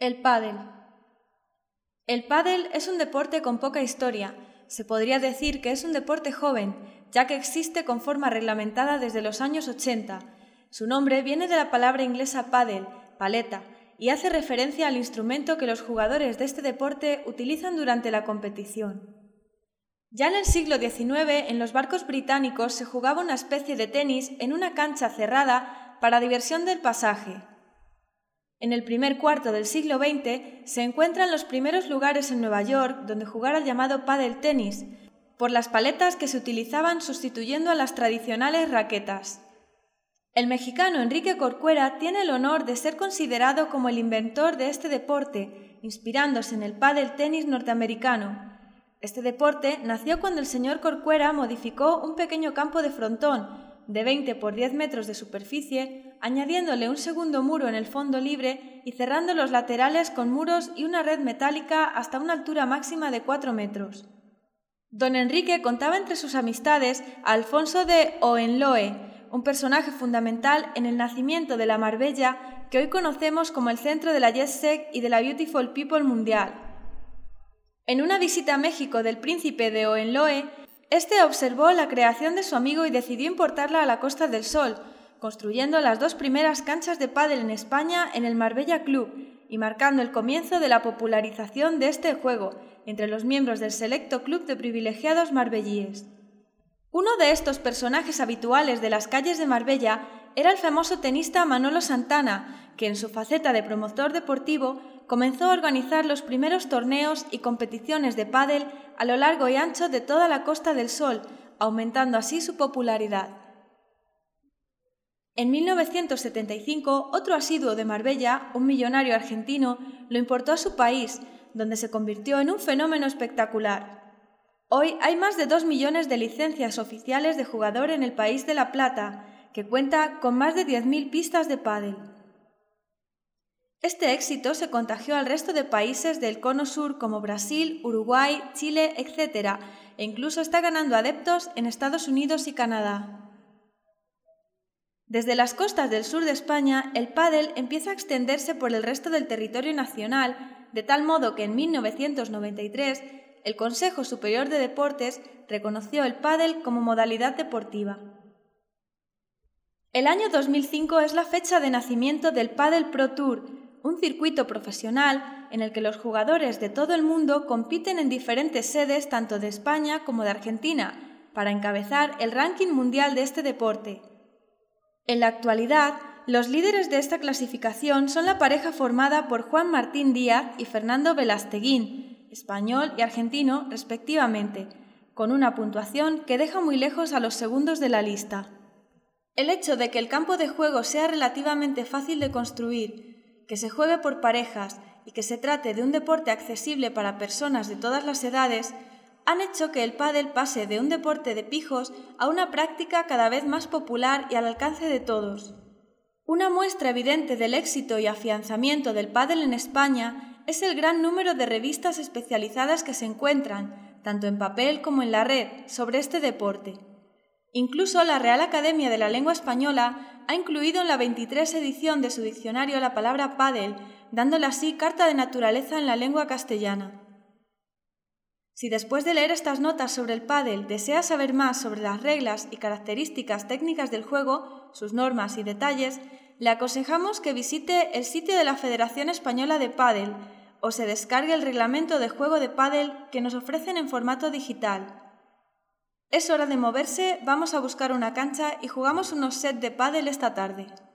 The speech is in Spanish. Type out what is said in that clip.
El pádel. El pádel es un deporte con poca historia. Se podría decir que es un deporte joven, ya que existe con forma reglamentada desde los años 80. Su nombre viene de la palabra inglesa paddle, paleta, y hace referencia al instrumento que los jugadores de este deporte utilizan durante la competición. Ya en el siglo XIX, en los barcos británicos se jugaba una especie de tenis en una cancha cerrada para diversión del pasaje. En el primer cuarto del siglo XX se encuentran los primeros lugares en Nueva York donde jugar al llamado pádel tenis, por las paletas que se utilizaban sustituyendo a las tradicionales raquetas. El mexicano Enrique Corcuera tiene el honor de ser considerado como el inventor de este deporte, inspirándose en el pádel tenis norteamericano. Este deporte nació cuando el señor Corcuera modificó un pequeño campo de frontón de 20 por 10 metros de superficie, añadiéndole un segundo muro en el fondo libre y cerrando los laterales con muros y una red metálica hasta una altura máxima de 4 metros. Don Enrique contaba entre sus amistades a Alfonso de Hohenlohe, un personaje fundamental en el nacimiento de la Marbella que hoy conocemos como el centro de la Jet Set y de la Beautiful People mundial. En una visita a México del príncipe de Hohenlohe, este observó la creación de su amigo y decidió importarla a la Costa del Sol, construyendo las dos primeras canchas de pádel en España en el Marbella Club y marcando el comienzo de la popularización de este juego entre los miembros del selecto club de privilegiados marbellíes. Uno de estos personajes habituales de las calles de Marbella era el famoso tenista Manolo Santana, que en su faceta de promotor deportivo comenzó a organizar los primeros torneos y competiciones de pádel a lo largo y ancho de toda la Costa del Sol, aumentando así su popularidad. En 1975, otro asiduo de Marbella, un millonario argentino, lo importó a su país, donde se convirtió en un fenómeno espectacular. Hoy hay más de 2 millones de licencias oficiales de jugador en el país de La Plata, que cuenta con más de 10.000 pistas de pádel. Este éxito se contagió al resto de países del Cono Sur como Brasil, Uruguay, Chile, etc., e incluso está ganando adeptos en Estados Unidos y Canadá. Desde las costas del sur de España, el pádel empieza a extenderse por el resto del territorio nacional, de tal modo que en 1993 el Consejo Superior de Deportes reconoció el pádel como modalidad deportiva. El año 2005 es la fecha de nacimiento del Padel Pro Tour, un circuito profesional en el que los jugadores de todo el mundo compiten en diferentes sedes tanto de España como de Argentina para encabezar el ranking mundial de este deporte. En la actualidad, los líderes de esta clasificación son la pareja formada por Juan Martín Díaz y Fernando Velasteguín, español y argentino respectivamente, con una puntuación que deja muy lejos a los segundos de la lista. El hecho de que el campo de juego sea relativamente fácil de construir, que se juegue por parejas y que se trate de un deporte accesible para personas de todas las edades, han hecho que el pádel pase de un deporte de pijos a una práctica cada vez más popular y al alcance de todos. Una muestra evidente del éxito y afianzamiento del pádel en España es el gran número de revistas especializadas que se encuentran, tanto en papel como en la red, sobre este deporte. Incluso la Real Academia de la Lengua Española ha incluido en la 23 edición de su diccionario la palabra pádel, dándole así carta de naturaleza en la lengua castellana. Si después de leer estas notas sobre el pádel desea saber más sobre las reglas y características técnicas del juego, sus normas y detalles, le aconsejamos que visite el sitio de la Federación Española de Pádel o se descargue el reglamento de juego de pádel que nos ofrecen en formato digital. Es hora de moverse, vamos a buscar una cancha y jugamos unos sets de pádel esta tarde.